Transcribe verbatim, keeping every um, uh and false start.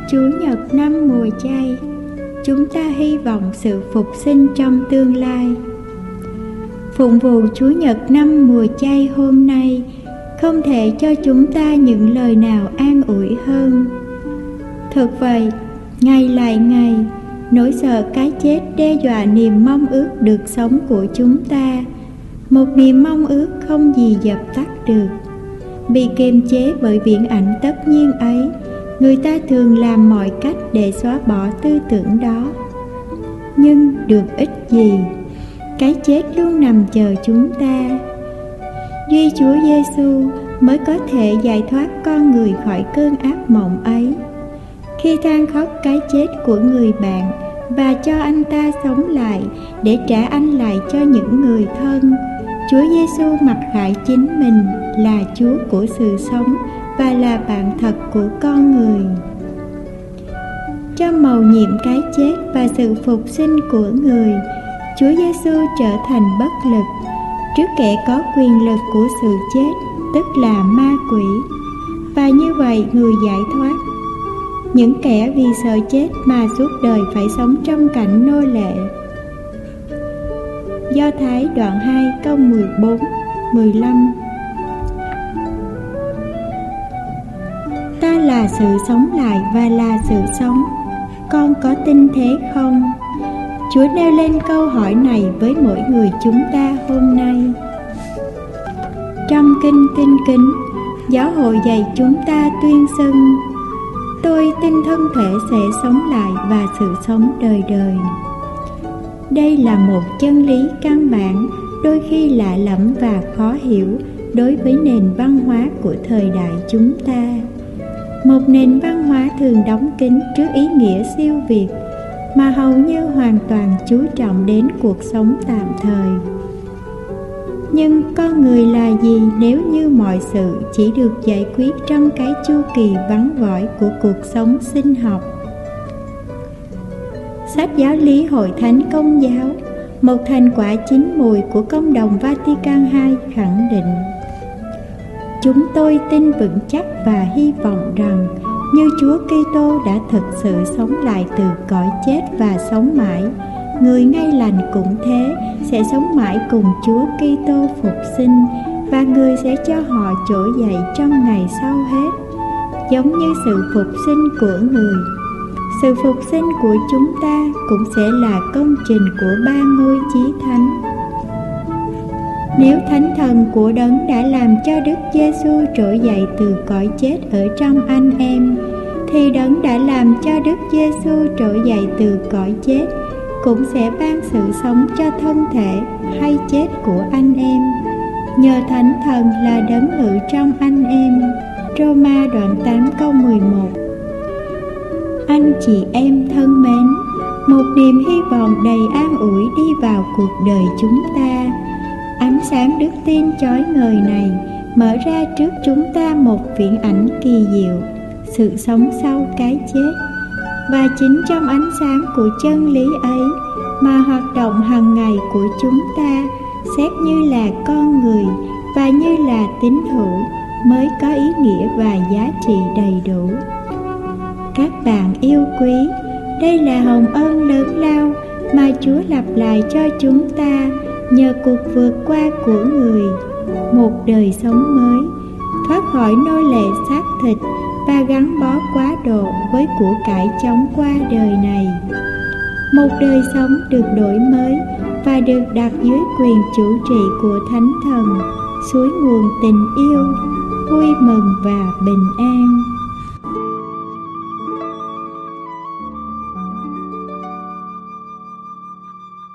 Chủ nhật năm mùa chay, chúng ta hy vọng sự phục sinh trong tương lai. Phụng vụ Chủ nhật năm mùa chay hôm nay không thể cho chúng ta những lời nào an ủi hơn. Thật vậy, ngày lại ngày, nỗi sợ cái chết đe dọa niềm mong ước được sống của chúng ta, một niềm mong ước không gì dập tắt được. Bị kiềm chế bởi viễn ảnh tất nhiên ấy, người ta thường làm mọi cách để xóa bỏ tư tưởng đó. Nhưng được ích gì? Cái chết luôn nằm chờ chúng ta. Duy Chúa Giêsu mới có thể giải thoát con người khỏi cơn ác mộng ấy. Khi than khóc cái chết của người bạn và cho anh ta sống lại để trả anh lại cho những người thân, Chúa Giêsu mặc khải chính mình là Chúa của sự sống và là bạn thật của con người. Cho mầu nhiệm cái chết và sự phục sinh của người, Chúa Giêsu trở thành bất lực trước kẻ có quyền lực của sự chết, tức là ma quỷ. Và như vậy người giải thoát những kẻ vì sợ chết mà suốt đời phải sống trong cảnh nô lệ. Do Thái đoạn hai câu mười bốn, mười lăm. Ta là sự sống lại và là sự sống. Con có tin thế không? Chúa nêu lên câu hỏi này với mỗi người chúng ta hôm nay. Trong kinh Tin Kính, Giáo hội dạy chúng ta tuyên xưng: tôi tin thân thể sẽ sống lại và sự sống đời đời. Đây là một chân lý căn bản, đôi khi lạ lẫm và khó hiểu đối với nền văn hóa của thời đại chúng ta. Một nền văn hóa thường đóng kín trước ý nghĩa siêu việt, mà hầu như hoàn toàn chú trọng đến cuộc sống tạm thời. Nhưng con người là gì nếu như mọi sự chỉ được giải quyết trong cái chu kỳ vắn vỏi của cuộc sống sinh học? Sách Giáo lý Hội Thánh Công giáo, một thành quả chín mùi của Công đồng Vatican hai khẳng định: chúng tôi tin vững chắc và hy vọng rằng như Chúa Kitô đã thực sự sống lại từ cõi chết và sống mãi, người Ngay Lành cũng thế, sẽ sống mãi cùng Chúa Kitô phục sinh, và người sẽ cho họ trỗi dậy trong ngày sau hết, giống như sự phục sinh của người. Sự phục sinh của chúng ta cũng sẽ là công trình của ba ngôi chí thánh. Nếu Thánh Thần của Đấng đã làm cho Đức Giêsu trỗi dậy từ cõi chết ở trong anh em, thì Đấng đã làm cho Đức Giêsu trỗi dậy từ cõi chết cũng sẽ ban sự sống cho thân thể hay chết của anh em, nhờ Thánh Thần là Đấng ngự trong anh em. Roma đoạn tám câu mười một. Anh chị em thân mến, một niềm hy vọng đầy an ủi đi vào cuộc đời chúng ta. Ánh sáng đức tin chói ngời này mở ra trước chúng ta một viễn ảnh kỳ diệu, sự sống sau cái chết. Và chính trong ánh sáng của chân lý ấy mà hoạt động hàng ngày của chúng ta, xét như là con người và như là tín hữu, mới có ý nghĩa và giá trị đầy đủ. Các bạn yêu quý, đây là hồng ân lớn lao mà Chúa lặp lại cho chúng ta nhờ cuộc vượt qua của người, một đời sống mới, thoát khỏi nô lệ xác thịt và gắn bó quá độ với của cải chóng qua đời này. Một đời sống được đổi mới và được đặt dưới quyền chủ trị của Thánh Thần, suối nguồn tình yêu, vui mừng và bình an.